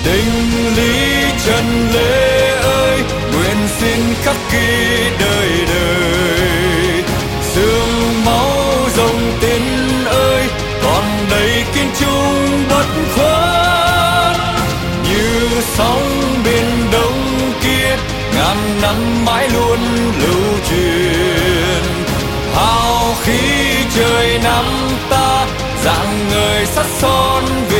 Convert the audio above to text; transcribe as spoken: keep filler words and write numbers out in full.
Định lý trần lễ ơi, nguyện xin khắc ghi đời đời. Sương máu dòng tên ơi, còn đầy kiên trung bất khuất. Như sóng biển đông kia, ngàn năm mãi luôn lưu truyền. Hào khí trời năm ta, rạng ngời sắt son